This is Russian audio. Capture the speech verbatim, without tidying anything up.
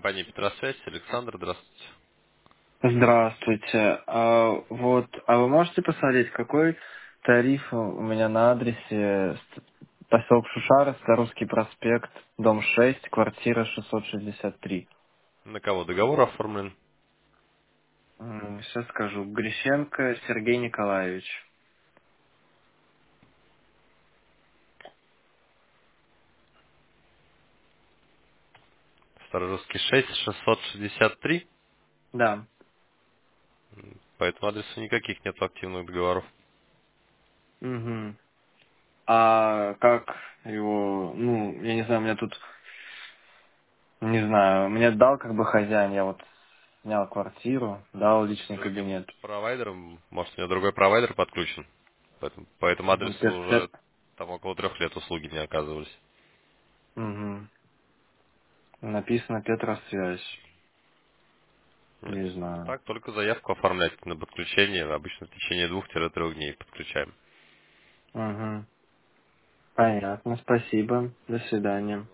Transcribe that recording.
компания Петросвязь. Александр, здравствуйте. Здравствуйте. А, вот, а вы можете посмотреть, какой тариф у меня на адресе ст- поселок Шушара, Старорусский проспект, дом шесть, квартира шестьсот шестьдесят три. На кого договор оформлен? М, Сейчас скажу. Грищенко Сергей Николаевич. Старорусский шесть, шестьсот шестьдесят три. Да. По этому адресу никаких нет активных договоров. Мгм. А как его, ну, я не знаю, у меня тут, не знаю, мне дал как бы хозяин, я вот снял квартиру, дал С личный другим кабинет. провайдером, может, у него другой провайдер подключен. Поэтому, по этому Мгм. адресу Пет- пет- уже там около трех лет услуги не оказывались. Мгм. Написано Петросвязь. Нет. Не знаю. Так, только заявку оформлять на подключение. Обычно в течение двух-трех дней подключаем. Угу. Понятно. Спасибо. До свидания.